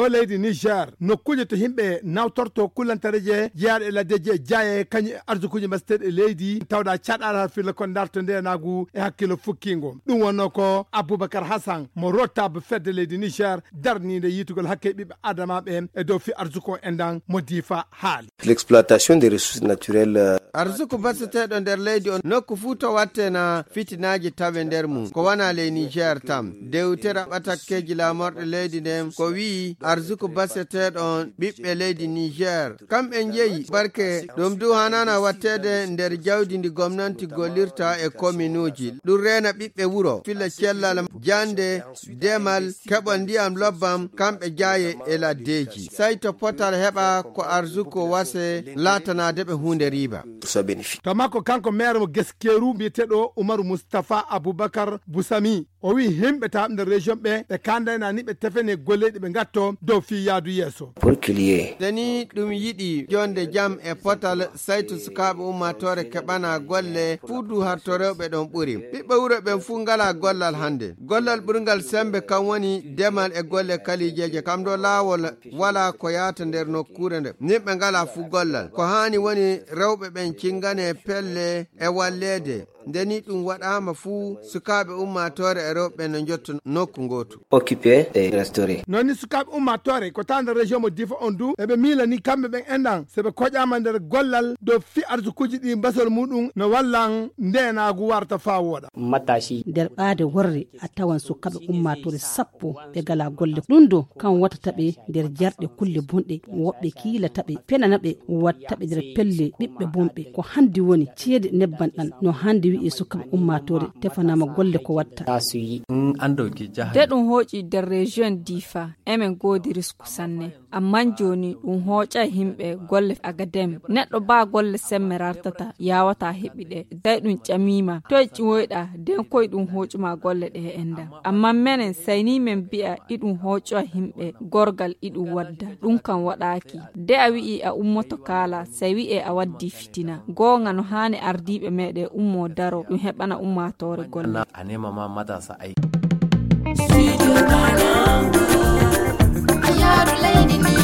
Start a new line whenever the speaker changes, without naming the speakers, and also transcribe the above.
do leydi Niger nokkuje to himɓe nawtorto kullantareje jeyaɗe laddeje jaye kañi arsukuji mbasteɗe leydi tawɗa caɗaɗa filla kon darto ndenagu e hakkilo fukkingo ɗum wonno ko Aboubacar Hassan mo rottaba fedde leydi Niger darnide yitugol hakke ɓiɓɓe adamaɓe e dow fi arsuko endan mo difa haali.
L'exploitation des ressources naturelles
arsuku baseteɗo nder leydi on nokku fuu to watte na fitinaji tawe nder mum ko wana ley Niger tam dewtere ɓatakkeji lamorɗe leydi nden ko wi arsuku baseteɗon ɓiɓɓe leydi Niger kamɓe jeeyi barke ɗum du hanana wattede nder jawdi ndi gomnanti gollirta e kommunuji ɗum rena ɓiɓɓe wuro filla cellal jande demal keɓol ndiyam lobbam kamɓe jaye e laddeji sai to potal heɓa ko arsuku wase latanadeɓe hunde riba.
To makko kanko maire mo Geskeru biyeteɗo Umaru Mustafa Aboubacar Boussami o wi himɓe taɓe nder région ɓe kandayna ni ɓe tefene golleɗi ɓe gatto dow fi yaadu yeeso.
deni ɗum yiɗi jonde jam e potal saytu sukaɓe ummatore keɓana golle fuudu harto rewɓe ɗon ɓuuri ɓiɓɓe wuro ɓen fuu ngala gollal hande gollal ɓurgal sembe kam woni demal e golle kalijeje kam ɗo laawol wala ko yata nder nokkure nde nimɓe ngala fuu gollal ko hani woni rewɓe ɓen cingane pelle e wallede ndeni ɗum waɗama fuu sukaɓe ummatore e rewɓe no jotto nokku gotu
occupé et restauré.
Noni sukaɓe ummatore ko tawde région mo difa on du eɓe milani kamɓe ɓen endan seɓe koƴama nder gollal dow fi arsukuji ɗi basol muɗum no wallan ndenagu warta fa woɗa.
Matashi nder ɓaade worre a tawan sukaɓe ummatore sappo ɓe gala golle ɗum do kan watataɓe nder jarɗe kulle bunɗe woɓɓe kiilataɓe penanaɓe wattaɓe nder pelle ɓiɓɓe bonɓe ko handi woni ceede nebban ɗan no handi e sukaɓe ummatore tefanama golle ko watta
de ɗum hooƴi nder région difa emen goodi risku sanne amman joni ɗum hooƴa himɓe golle agadem neɗɗo ba golle semme rartata yawata heɓiɗe day ɗum ƴamima to ƴiwoyɗa den koye ɗum hooƴuma golle ɗe enda amma menen sayni men mbi'a iɗum hooƴa himɓe gorgal iɗum wadda ɗum kan waɗaki de a wi'i a ummoto kaala say wi'e a waddi fitina gonga no hani ardiɓe meɗe ummo daro ɗum heɓana ummatore golle
a nema ma matasa ai.
Studio Banangu, a yard lady.